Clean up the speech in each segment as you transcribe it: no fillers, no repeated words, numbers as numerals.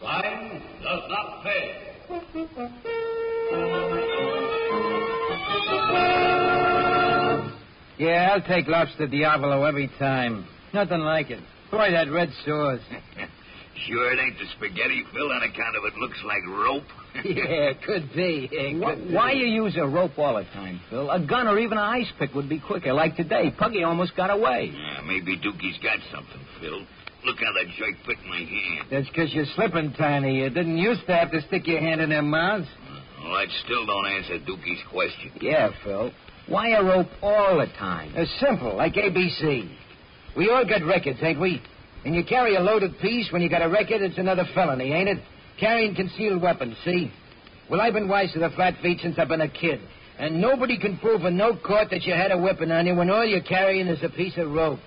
Crime does not pay. Yeah, I'll take Lobster Diavolo every time. Nothing like it. Boy, that red sauce. Sure it ain't the spaghetti, Phil, on account of it looks like rope? Yeah, could be. Why you use a rope all the time, Phil? A gun or even an ice pick would be quicker. Like today, Puggy almost got away. Yeah, maybe Dookie's got something, Phil. Look how that jerk bit my hand. That's because you're slipping, Tiny. You didn't used to have to stick your hand in their mouths. Well, that still don't answer Dookie's question. Yeah, Phil. Why a rope all the time? It's simple, like ABC. We all got records, ain't we? And you carry a loaded piece, when you got a record, it's another felony, ain't it? Carrying concealed weapons, see? Well, I've been wise to the flat feet since I've been a kid. And nobody can prove in no court that you had a weapon on you when all you're carrying is a piece of rope.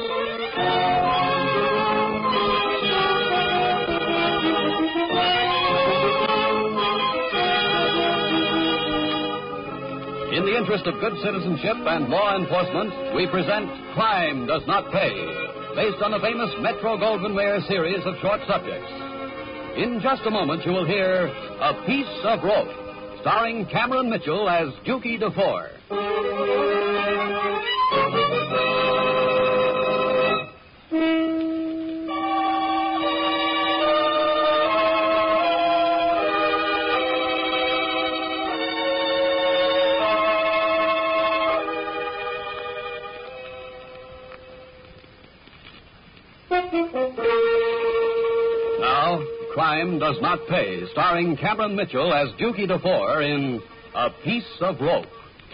In the interest of good citizenship and law enforcement, we present Crime Does Not Pay, based on the famous Metro-Goldwyn-Mayer series of short subjects. In just a moment, you will hear A Piece of Rope, starring Cameron Mitchell as Dukey DeFore. Now, Crime Does Not Pay, starring Cameron Mitchell as Dukey DeFore in A Piece of Rope.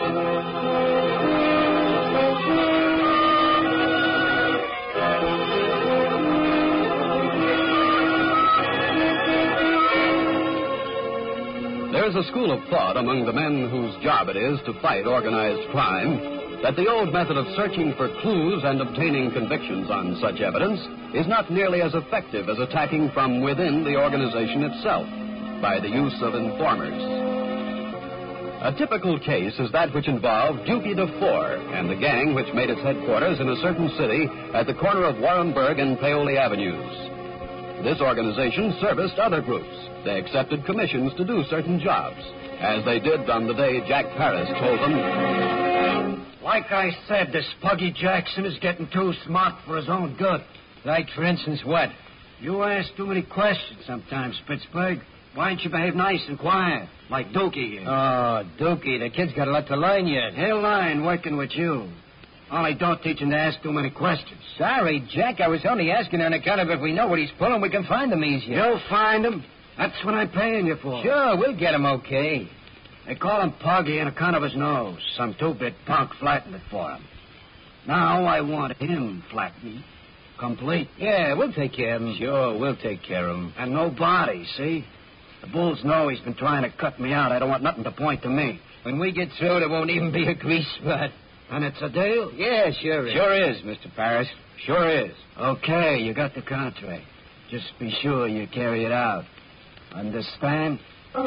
There's a school of thought among the men whose job it is to fight organized crime that the old method of searching for clues and obtaining convictions on such evidence is not nearly as effective as attacking from within the organization itself by the use of informers. A typical case is that which involved Dukey DeFore and the gang which made its headquarters in a certain city at the corner of Warrenburg and Paoli Avenues. This organization serviced other groups. They accepted commissions to do certain jobs, as they did on the day Jack Paris told them, Like I said, this Puggy Jackson is getting too smart for his own good. Like, for instance, what? You ask too many questions sometimes, Pittsburgh. Why don't you behave nice and quiet, like Dukey here? Oh, Dukey, the kid's got a lot to learn yet. He'll learn working with you. Only don't teach him to ask too many questions. Sorry, Jack, I was only asking on account of if we know what he's pulling, we can find him easier. You'll find him. That's what I'm paying you for. Sure, we'll get him okay. They call him Puggy on account of his nose. Some two-bit punk flattened it for him. Now I want him flattened. Complete. Yeah, we'll take care of him. Sure, we'll take care of him. And no body, see? The bulls know he's been trying to cut me out. I don't want nothing to point to me. When we get through, there won't even be a grease spot. And it's a deal? Yeah, sure is. Sure is, Mr. Paris. Sure is. Okay, you got the contract. Just be sure you carry it out. Understand?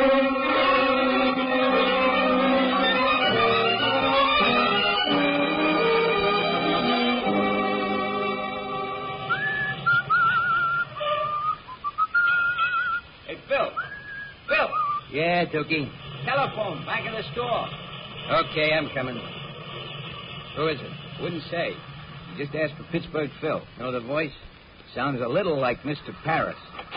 Hey, Phil. Phil. Yeah, Dukey. Telephone, back in the store. Okay, I'm coming. Who is it? Wouldn't say. You just asked for Pittsburgh Phil. Know the voice? Sounds a little like Mr. Paris.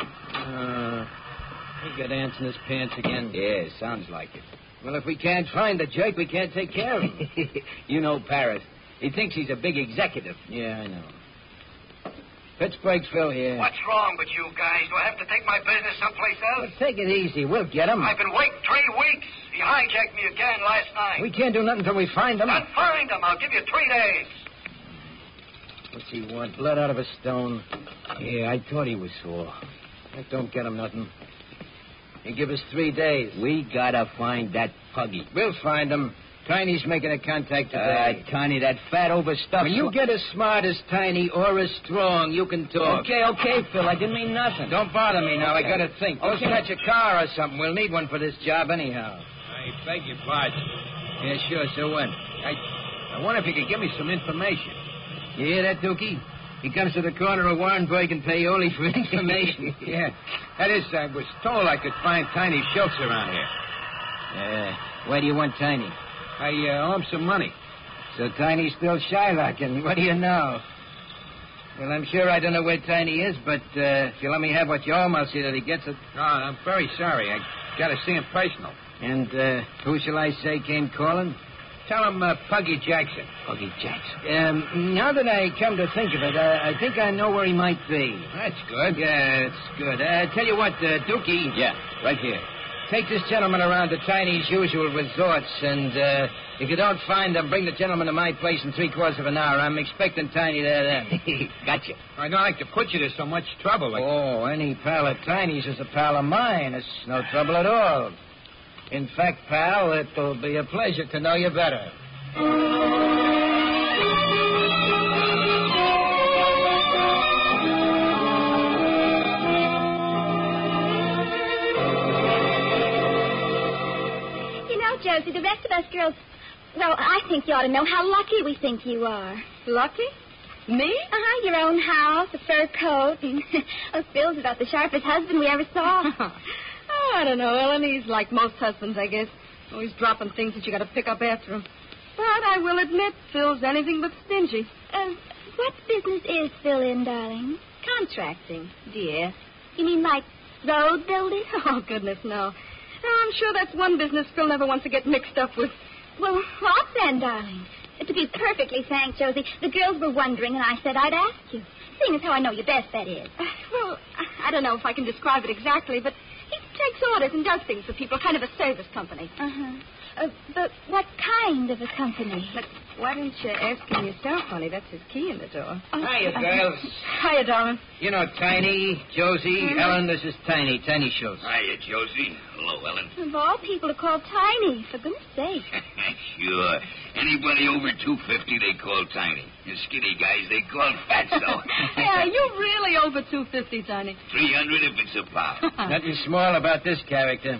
He got ants in his pants again. Yeah, sounds like it. Well, if we can't find the jerk, we can't take care of him. You know Paris. He thinks he's a big executive. Yeah, I know. Pittsburgh Phil here. What's wrong with you guys? Do I have to take my business someplace else? Well, take it easy. We'll get him. I've been waiting 3 weeks. He hijacked me again last night. We can't do nothing until we find him. Then find him. I'll give you 3 days. What's he want? Blood out of a stone? Yeah, I thought he was sore. That don't get him nothing. He give us 3 days. We gotta find that Puggy. We'll find him. Tiny's making a contact today. Tiny, that fat overstuffed... When you get as smart as Tiny or as strong, you can talk. Okay, Phil. I didn't mean nothing. Don't bother me now. Okay. I gotta think. Let's catch a car or something. We'll need one for this job anyhow. I beg your pardon. Yeah, sure. So what? I wonder if you could give me some information. You hear that, Dukey? He comes to the corner of Warrenburg and Paoli for information. Yeah. That is, I was told I could find Tiny Schultz around here. Why do you want Tiny? I owe him some money. So Tiny's still Shylocking. What do you know? Well, I'm sure I don't know where Tiny is, but if you let me have what you owe him, I'll see that he gets it. No, I'm very sorry. I got to see him personal. And who shall I say came calling? Tell him Puggy Jackson. Puggy Jackson. Now that I come to think of it, I think I know where he might be. That's good. Yeah, it's good. Tell you what, Dookie. Yeah, right here. Take this gentleman around to Tiny's usual resorts, and if you don't find him, bring the gentleman to my place in 3/4 of an hour. I'm expecting Tiny there then. Gotcha. I don't like to put you to so much trouble. Oh, any pal of Tiny's is a pal of mine. It's no trouble at all. In fact, pal, it'll be a pleasure to know you better. Josie, the rest of us girls, well, I think you ought to know how lucky we think you are. Lucky? Me? Uh-huh, your own house, a fur coat, and Phil's about the sharpest husband we ever saw. Oh, I don't know, Ellen. He's like most husbands, I guess. Always dropping things that you got to pick up after him. But I will admit, Phil's anything but stingy. What business is Phil in, darling? Contracting, dear. You mean like road building? Oh, goodness, no. I'm sure that's one business Phil never wants to get mixed up with. Well, what then, darling? To be perfectly frank, Josie, the girls were wondering, and I said I'd ask you. Seeing as how I know you best, that is. Well, I don't know if I can describe it exactly, but he takes orders and does things for people, kind of a service company. But what kind of a company? But why didn't you ask him yourself, honey? That's his key in the door. Hiya, girls. Hiya, darling. You know Tiny, Josie, Ellen, this is Tiny Schultz. Hiya, Josie. Hello, Ellen. Of all people to call Tiny, for goodness sake. Sure. Anybody over 250, they call Tiny. And skinny guys, they call Fatso. Yeah, you're really over 250, Tiny. 300 if it's a pound. Nothing small about this character.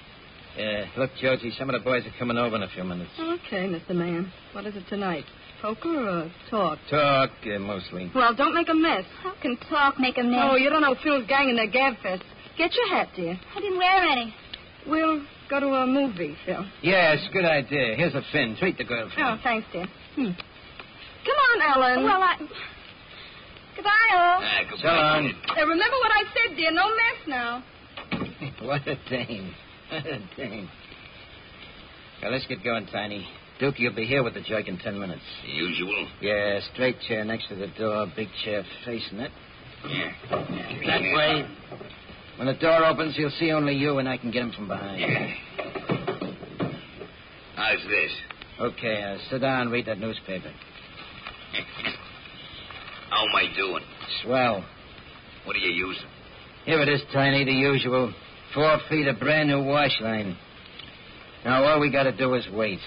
Look, Josie, some of the boys are coming over in a few minutes. Okay, Mr. Man. What is it tonight? Poker or talk? Talk, mostly. Well, don't make a mess. How can talk make a mess? Oh, you don't know Phil's gang and their gabfest. Get your hat, dear. I didn't wear any. We'll go to a movie, Phil. Yes, good idea. Here's a fin. Treat the girl for Oh, thanks, dear. Come on, Ellen. Well, Goodbye, all. Goodbye. So long. Remember what I said, dear. No mess now. What a dame. What a dame. Well, let's get going, Tiny. Duke, you'll be here with the jug in 10 minutes. The usual? Yeah, straight chair next to the door, big chair facing it. Yeah. That way. When the door opens, he'll see only you, and I can get him from behind. Yeah. How's this? Okay, sit down, read that newspaper. How am I doing? Swell. What are you using? Here it is, Tiny, the usual. 4 feet of brand new wash line. Now, all we got to do is wait.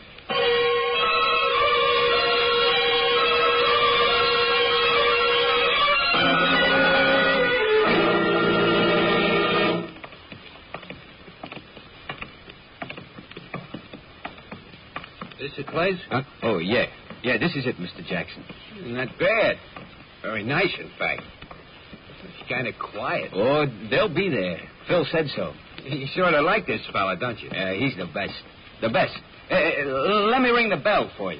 This the place? Huh? Oh, yeah. Yeah, this is it, Mr. Jackson. Not bad. Very nice, in fact. It's kind of quiet. Oh, they'll be there. Phil said so. You sort of like this fella, don't you? He's the best. The best. Let me ring the bell for you.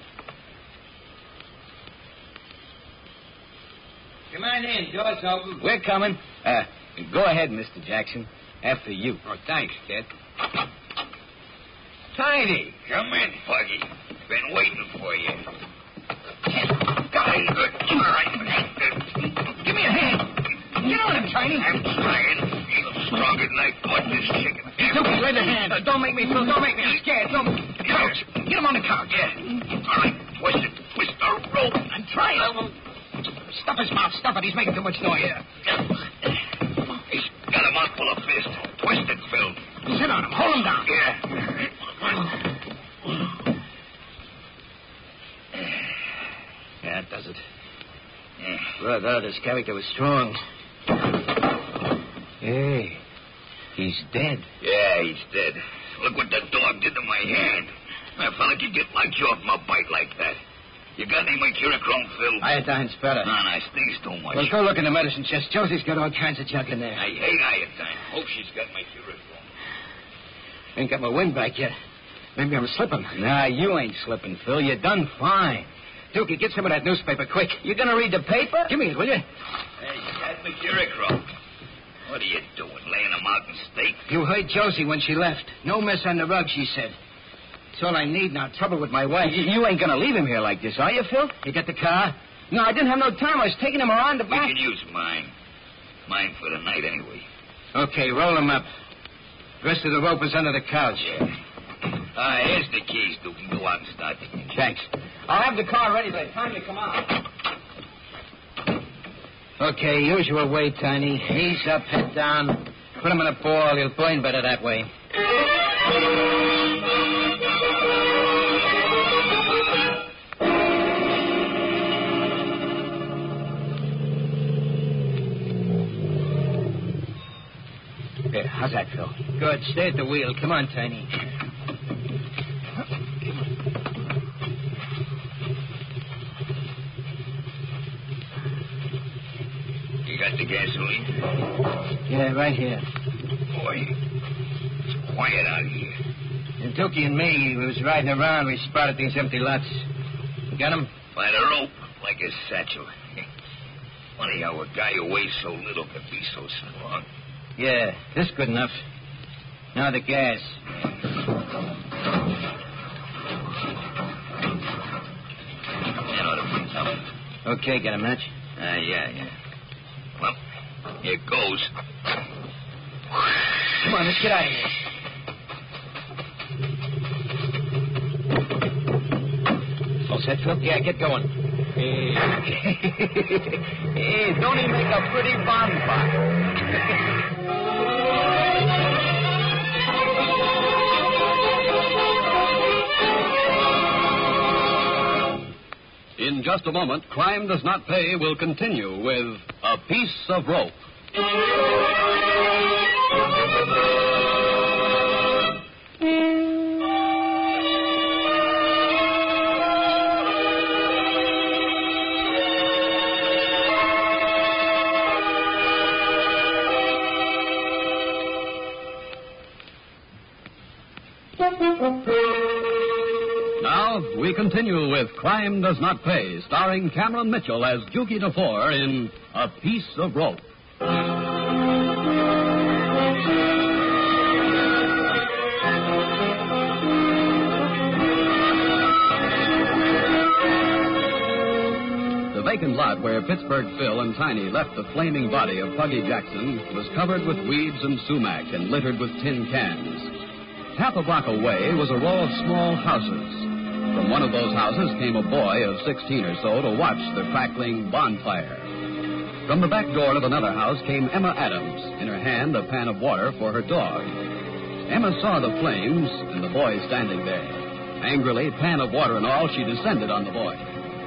Come on in. Door's open. We're coming. Go ahead, Mr. Jackson. After you. Oh, thanks, kid. Tiny. Come in, Puggy. Been waiting for you. Come on, good. All right. Give me a hand. Get on him, Tiny. I'm trying. He's stronger than I thought this chicken. Dookie, lend a hand. Don't make me, Phil. Don't make me. I'm scared. Don't. Couch. Get him on the couch. Yeah. All right. Twist it. Twist the rope. I'm trying. Stop his mouth. Stop it. He's making too much noise. He's got a mouthful of fist. Twist it, Phil. Sit on him. Hold him down. Yeah. Yeah, that does it. Brother, this character was strong. Hey, he's dead. Yeah, he's dead. Look what the dog did to my hand. I felt like you get my jaw from a bite like that. You got any mercurochrome, Phil? Iodine's better. No, it stings too much. Well, go look in the medicine chest. Josie's got all kinds of junk in there. I hate iodine. Hope she's got mercurochrome. Ain't got my wind back yet. Maybe I'm slipping. Nah, you ain't slipping, Phil. You done fine. Dookie, get some of that newspaper, quick. You gonna read the paper? Give me it, will you? Hey, you got mercurochrome. What are you doing, laying them out in state? You heard Josie when she left. No mess on the rug, she said. It's all I need now. Trouble with my wife. You ain't gonna leave him here like this, are you, Phil? You got the car? No, I didn't have no time. I was taking him around the You back. can use mine. Mine for the night, anyway. Okay, roll him up. The rest of the rope is under the couch. Yeah. Here's the keys, Dookie. Go out and start the engine. Thanks. I'll have the car ready by the time you come out. Okay, usual way, Tiny. Knees up, head down. Put him in a ball. He'll burn better that way. There, how's that, Phil? Good. Stay at the wheel. Come on, Tiny. You got the gasoline? Yeah, right here. Boy, it's quiet out here. And Dookie and me, we was riding around. We spotted these empty lots. You got them? By the rope, like a satchel. Funny how a guy who weighs so little can be so strong. Yeah, this good enough. Now the gas. That ought to bring something. Okay, got a match? Yeah. Well, here goes. Come on, let's get out of here. All set, Phil? Yeah, get going. Hey, don't he make a pretty bonfire? In just a moment, Crime Does Not Pay will continue with A Piece of Rope. Now, we continue with Crime Does Not Pay, starring Cameron Mitchell as Dookie DeFore in A Piece of Rope. The vacant lot where Pittsburgh Phil and Tiny left the flaming body of Puggy Jackson was covered with weeds and sumac and littered with tin cans. Half a block away was a row of small houses. From one of those houses came a boy of 16 or so to watch the crackling bonfire. From the back door of another house came Emma Adams, in her hand a pan of water for her dog. Emma saw the flames and the boy standing there. Angrily, pan of water and all, she descended on the boy.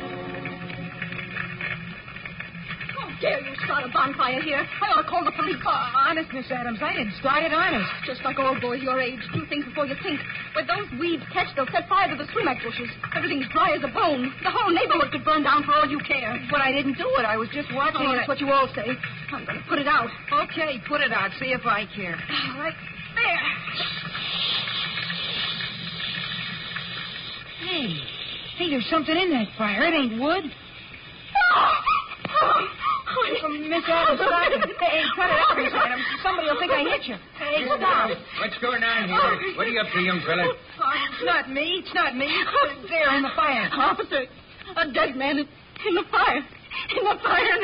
How dare you start a bonfire here? I ought to call the police. Honest, Miss Adams, I didn't start it, honest. Just like old boys your age. Do think before you think. When those weeds catch, they'll set fire to the sumac bushes. Everything's dry as a bone. The whole neighborhood could burn down for all you care. But I didn't do it. I was just watching That's what you all say. I'm going to put it out. Okay, put it out. See if I care. All right. There. Hey, there's something in that fire. It ain't wood. Miss Adams, stop it. Hey, cut it out, Miss Adams. Somebody will think I hit you. Hey, stop. What's going on here? What are you up to, young fella? It's not me. It's not me. There in the fire. Officer, a dead man in the fire. In the fire.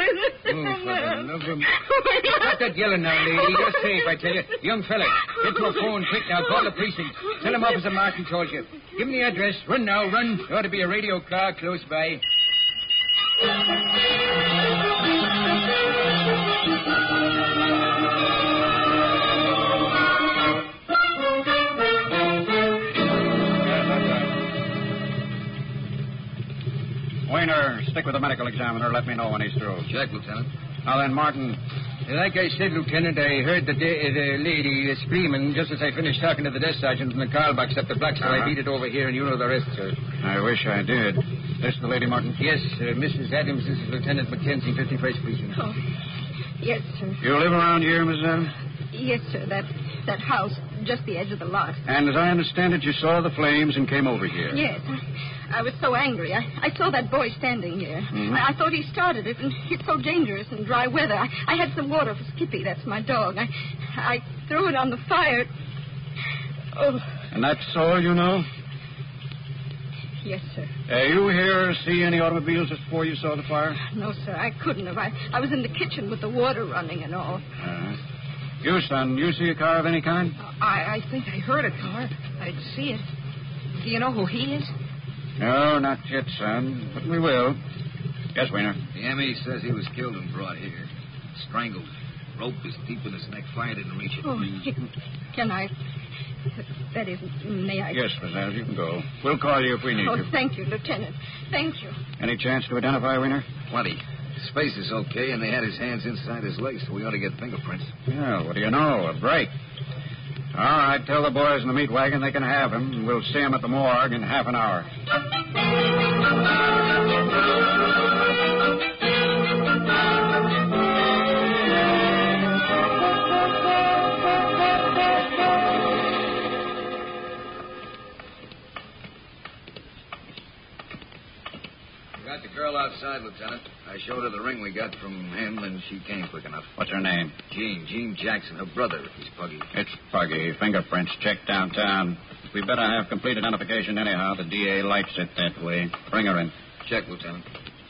Stop that yelling now, lady. You're safe, I tell you. Young fella, get to a phone quick now. Call the precinct. Tell him Officer Martin told you. Give him the address. Run now, run. There ought to be a radio car close by. Weiner, stick with the medical examiner. Let me know when he's through. Check, Lieutenant. Now then, Martin. Like I said, Lieutenant, I heard the lady screaming just as I finished talking to the desk sergeant from the call box up the block, so I beat it over here, and you know the rest, sir. I wish I did. This the Lady Martin? Yes, sir. Mrs. Adams, this is Lieutenant Mackenzie, 51st Precinct. Oh, yes, sir. You live around here, Mrs. Adams? Yes, sir. That house, just the edge of the lot. And as I understand it, you saw the flames and came over here. Yes. I was so angry. I saw that boy standing here. Mm-hmm. I thought he started it, and it's so dangerous in dry weather. I had some water for Skippy. That's my dog. I threw it on the fire. Oh. And that's all you know? Yes, sir. You here see any automobiles just before you saw the fire? No, sir. I couldn't have. I was in the kitchen with the water running and all. You, son, you see a car of any kind? I think I heard a car. I'd see it. Do you know who he is? No, not yet, son. But we will. Yes, Weiner. The ME says he was killed and brought here. Strangled. Rope was deep in his neck. Fire didn't reach it. Oh, can I... That is, may I... Yes, Miss Adams, you can go. We'll call you if we need you. Oh, thank you, Lieutenant. Thank you. Any chance to identify Weiner? Plenty. His face is okay, and they had his hands inside his legs, so we ought to get fingerprints. Yeah, what do you know? A break. All right, tell the boys in the meat wagon they can have him, and we'll see him at the morgue in half an hour. Got the girl outside, Lieutenant. I showed her the ring we got from him, and she came quick enough. What's her name? Jean Jackson. Her brother is Puggy. It's Puggy. Fingerprints checked downtown. We better have complete identification anyhow. The DA likes it that way. Bring her in. Check, Lieutenant.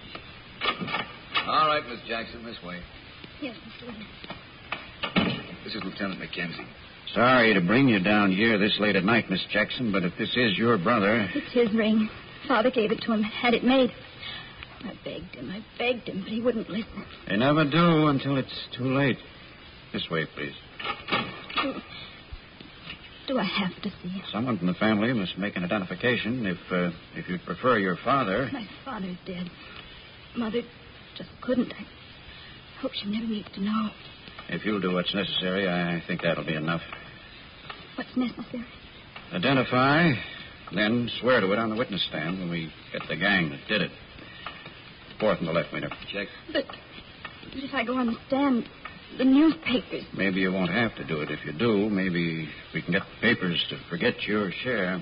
All right, Miss Jackson, this way. Yes, Mr. Williams. This is Lieutenant Mackenzie. Sorry to bring you down here this late at night, Miss Jackson, but if this is your brother... It's his ring. Father gave it to him, had it made. I begged him, but he wouldn't listen. They never do until it's too late. This way, please. Do I have to see him? Someone from the family must make an identification if you'd prefer your father. My father's dead. Mother just couldn't. I hope she never needs to know. If you'll do what's necessary, I think that'll be enough. What's necessary? Identify, then swear to it on the witness stand when we get the gang that did it. Fourth from the left, Weiner. Check. But if I go on the stand, the newspapers... Maybe you won't have to do it. If you do, maybe we can get the papers to forget your share.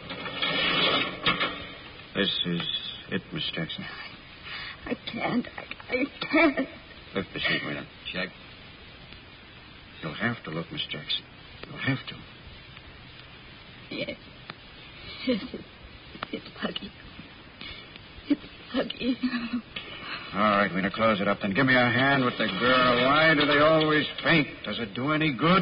This is it, Miss Jackson. I can't. I can't. Lift the sheet, Weiner. Check. You'll have to look, Miss Jackson. You'll have to. Yes. Yes, it's Puggy. It's Puggy. All right, Weiner, close it up. Then give me a hand with the girl. Why do they always faint? Does it do any good?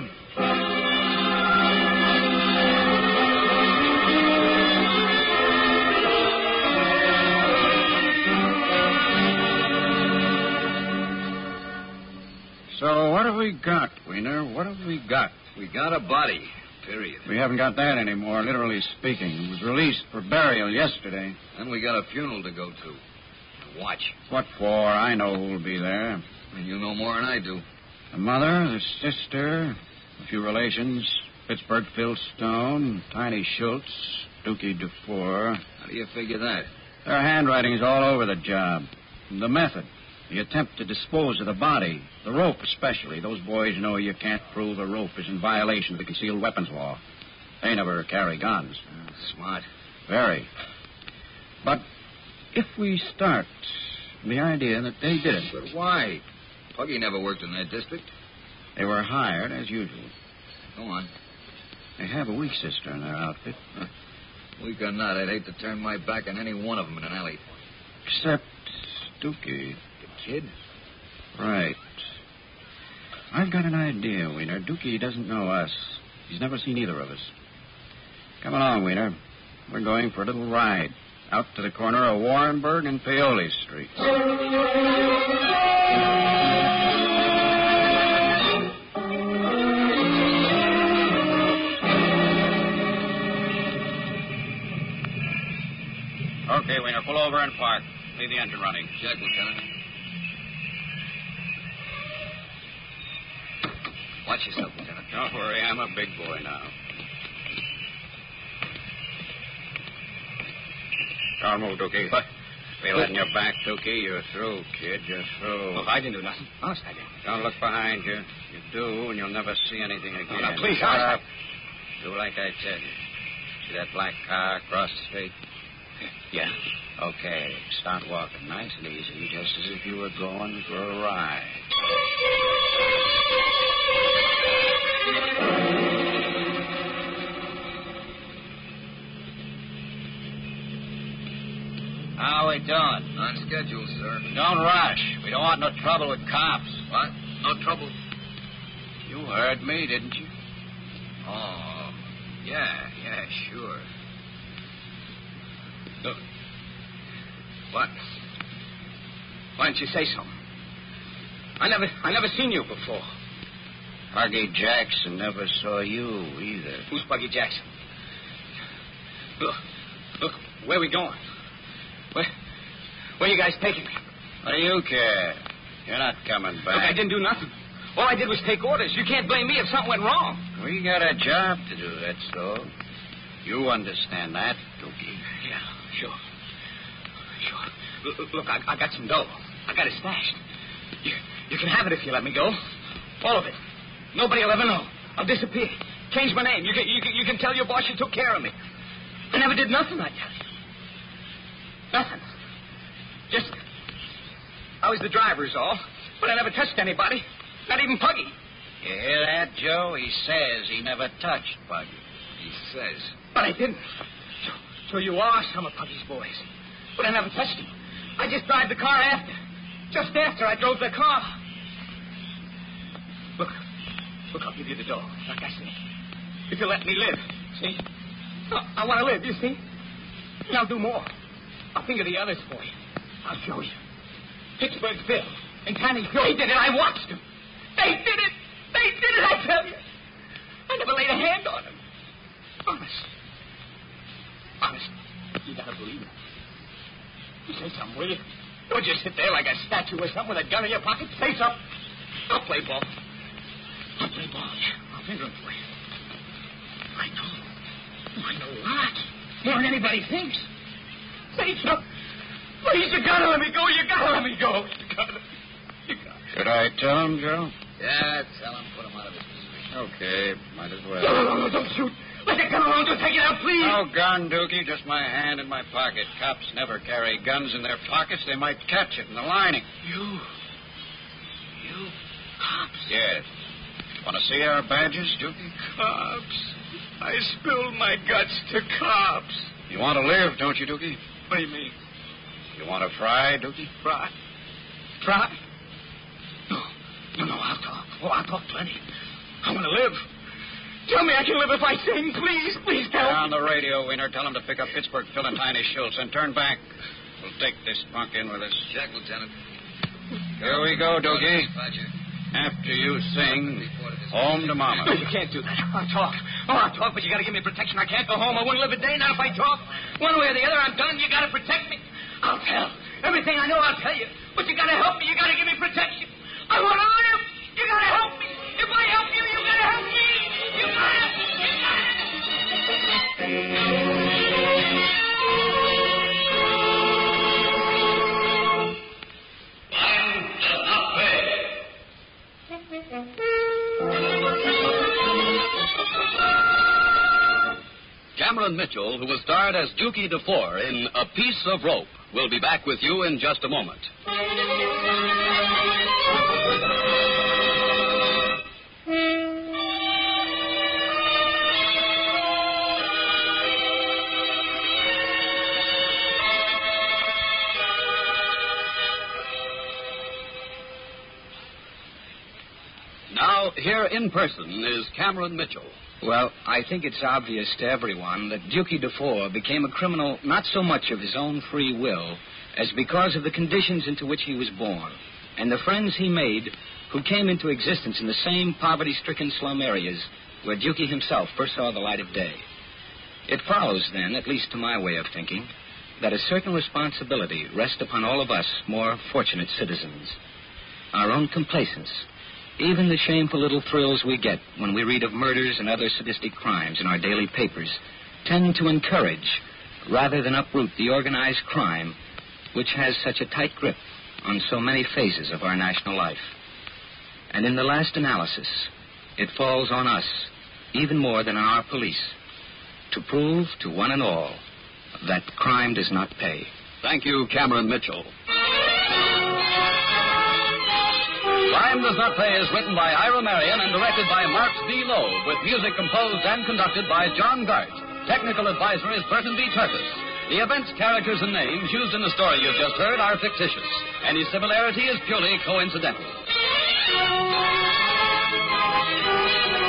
So what have we got, Weiner? What have we got? We got a body, period. We haven't got that anymore, literally speaking. It was released for burial yesterday. Then we got a funeral to go to. Watch. What for? I know who'll be there. And you know more than I do. The mother, the sister, a few relations. Pittsburgh Phil Stone, Tiny Schultz, Dookie Dufour. How do you figure that? Their handwriting is all over the job. The method. The attempt to dispose of the body. The rope, especially. Those boys know you can't prove a rope is in violation of the concealed weapons law. They never carry guns. Smart. Very. But if we start from the idea that they did it... But why? Puggy never worked in that district. They were hired, as usual. Go on. They have a weak sister in their outfit. Weak or not, I'd hate to turn my back on any one of them in an alley. Except Dookie. The kid? Right. I've got an idea, Weiner. Dookie doesn't know us. He's never seen either of us. Come along, Weiner. We're going for a little ride. Out to the corner of Warrenburg and Paoli Street. Okay, Weiner, pull over and park. Leave the engine running. Check, Lieutenant. Watch yourself, Lieutenant. Don't worry, I'm a big boy now. Don't move, Dookie. We letting you back, Dookie. You're through, kid. You're through. Look, I didn't do nothing. Honest, I didn't. Don't look behind you. You do, and you'll never see anything again. Now, please, shut honest. up. Do like I tell you. See that black car across the street? Yeah. Okay, start walking nice and easy, just as if you were going for a ride. How we doing? On schedule, sir. Don't rush. We don't want no trouble with cops. What? No trouble? You heard me, didn't you? Oh, yeah, sure. Look. What? Why didn't you say something? I never seen you before. Buggy Jackson never saw you either. Who's Buggy Jackson? Look, where are we going? Where you guys taking me? What do you care? You're not coming back. Look, I didn't do nothing. All I did was take orders. You can't blame me if something went wrong. We got a job to do, that's all. You understand that, Dookie? Yeah, sure. Look, I got some dough. I got it stashed. You can have it if you let me go. All of it. Nobody will ever know. I'll disappear. Change my name. You can tell your boss you took care of me. I never did nothing, I tell you. Nothing. Just, I was the driver's all, but I never touched anybody. Not even Puggy. You hear that, Joe? He says he never touched Puggy. He says. But I didn't. So you are some of Puggy's boys. But I never touched him. I just drive the car after. Just after I drove the car. Look, I'll give you the dough, like I said. If you let me live, see? I want to live, you see? And I'll do more. I'll think of the others for you. I'll show you. Pittsburgh Phil and Tiny Joe. They did it. I watched them. They did it, I tell you. I never laid a hand on them. Honest. You gotta believe me. You say something, will you? Don't just sit there like a statue or something with a gun in your pocket. Say something. I'll play ball. Yeah. I'll finger him for you. I know a lot. More than anybody thinks. Say something. Please, you gotta let me go. You gotta. Should I tell him, Joe? Yeah, tell him. Put him out of his misery. Okay, might as well. No, don't shoot. Let that gun alone. Don't take it out, please. No gun, Dookie. Just my hand in my pocket. Cops never carry guns in their pockets. They might catch it in the lining. You cops? Yes. Want to see our badges, Dookie? Cops. I spilled my guts to cops. You want to live, don't you, Dookie? What do you mean? You want to fry, Dookie? Fry? No, I'll talk. Oh, I'll talk plenty. I want to live. Tell me I can live if I sing. Please tell me. On the radio, Wiener. Tell them to pick up Pittsburgh Phil and Tiny Schultz and turn back. We'll take this punk in with us. Check, Lieutenant. Here we go, Dookie. After you sing, home to Mama. No, you can't do that. I'll talk, but you got to give me protection. I can't go home. I wouldn't live a day now if I talk. One way or the other, I'm done. You got to protect me. I'll tell. Everything I know, I'll tell you. But you got to help me. You got to give me protection. I want to live. You got to help me. If I help you, you got to help me. You got to. Fine does not pay. Cameron Mitchell, who was starred as Dookie DeFore in A Piece of Rope, will be back with you in just a moment. Now, here in person is Cameron Mitchell. Well, I think it's obvious to everyone that Dookie DeFore became a criminal not so much of his own free will as because of the conditions into which he was born and the friends he made who came into existence in the same poverty-stricken slum areas where Dookie himself first saw the light of day. It follows, then, at least to my way of thinking, that a certain responsibility rests upon all of us more fortunate citizens. Our own complacence, even the shameful little thrills we get when we read of murders and other sadistic crimes in our daily papers, tend to encourage, rather than uproot, the organized crime which has such a tight grip on so many phases of our national life. And in the last analysis, it falls on us, even more than on our police, to prove to one and all that crime does not pay. Thank you, Cameron Mitchell. Crime Does Not Pay is written by Ira Marion and directed by Marks B. Loeb, with music composed and conducted by John Gart. Technical advisor is Burton B. Turtis. The events, characters, and names used in the story you've just heard are fictitious. Any similarity is purely coincidental.